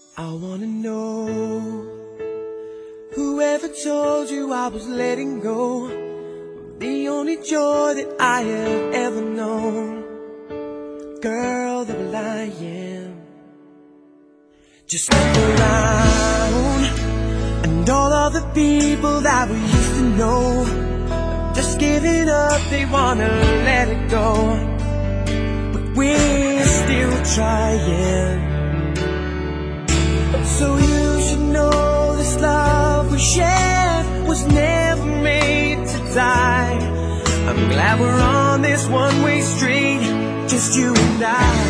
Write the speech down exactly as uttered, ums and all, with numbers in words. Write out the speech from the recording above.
I wanna know, whoever told you I was letting go, the only joy that I have ever known. Girl, the will I am. Just look around, and all of the people that we used to know have just giving up, they wanna let it go. But we're still trying. So you should know this love we shared was never made to die. I'm glad we're on this one-way street, just you and I.